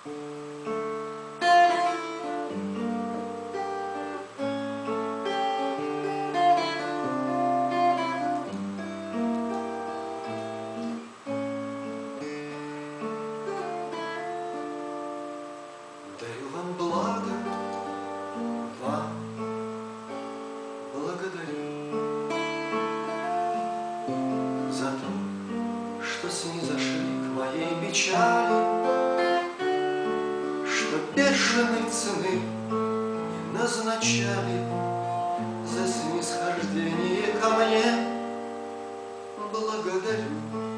Даю вам благо, вам благодарю за то, что снизошли к моей печали, что бешеной цены не назначали за снисхождение ко мне. Благодарю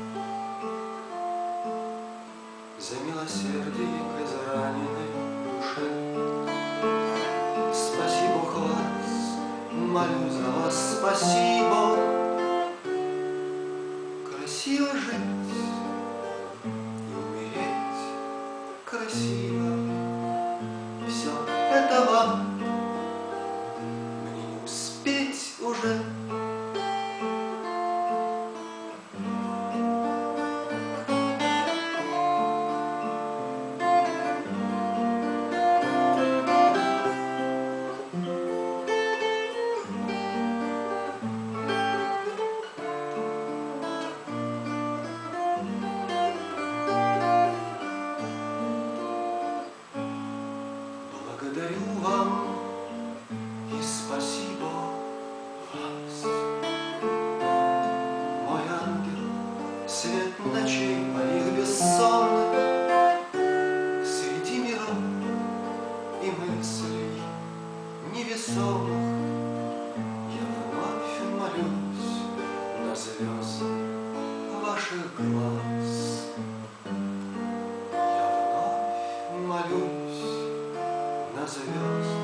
за милосердие к израненной душе. Спасибо вас, молю за вас, спасибо. Красиво жить и умереть красиво. Все это вам, мне не успеть уже. Благодарю вам и спасибо вас, мой ангел, свет ночей моих бессонных, среди миров и мыслей невесомых. Я вновь молюсь на звезды ваших глаз. Я вновь молюсь на звезды